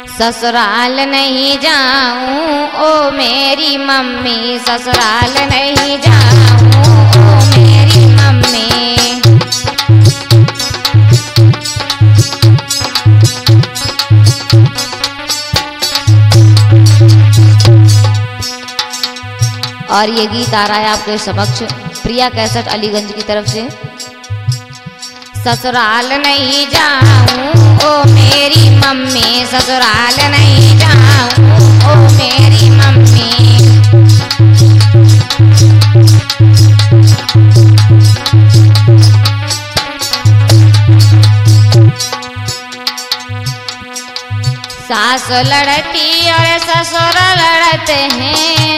ससुराल नहीं जाऊं ओ मेरी मम्मी, ससुराल नहीं जाऊं ओ मेरी मम्मी। और ये गीत आ रहा है आपके समक्ष प्रिया कैसेट अलीगंज की तरफ से। ससुराल नहीं जाऊं ओ मेरी मम्मी, ससुराल नहीं जाऊं ओ मेरी मम्मी। सास लड़ती और ससुर लड़ते हैं,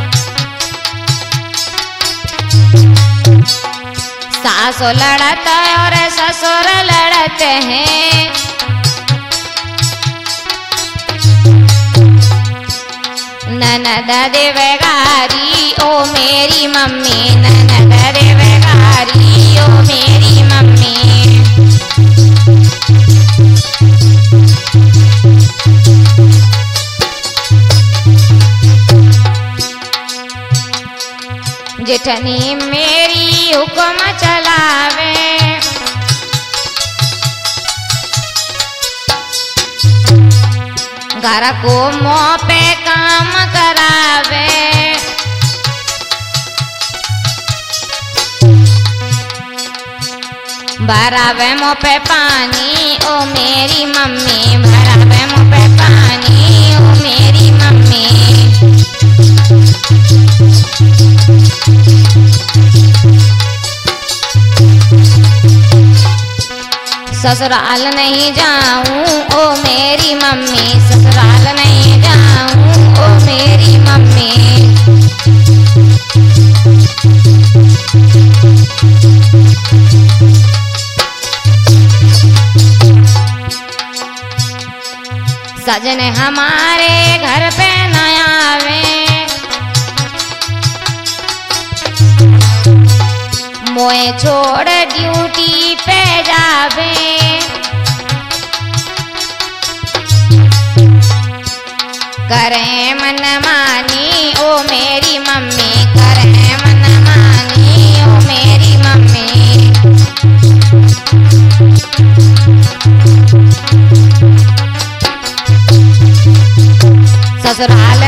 सास लड़ता और ससुर लड़ते हैं। ननद देवगारी ओ मेरी मम्मी, ननद देवगारी ओ मेरी मम्मी। जेठनी मेरी हुक्म चलावे, घर को मुँह पे काम करावे। भरावे मुँह पे पानी ओ मेरी मम्मी, भरावे मुँह पे पानी ओ मेरी मम्मी। ससुराल नहीं जाऊं ओ मेरी मम्मी, ससुराल नहीं जाऊं ओ मेरी मम्मी। सजन हमारे घर पे न आवे, मोए छोड़ ड्यूटी पे जावे। करे मन मानी ओ मेरी मम्मी, करे मन मानी ओ मेरी मम्मी। ससुराल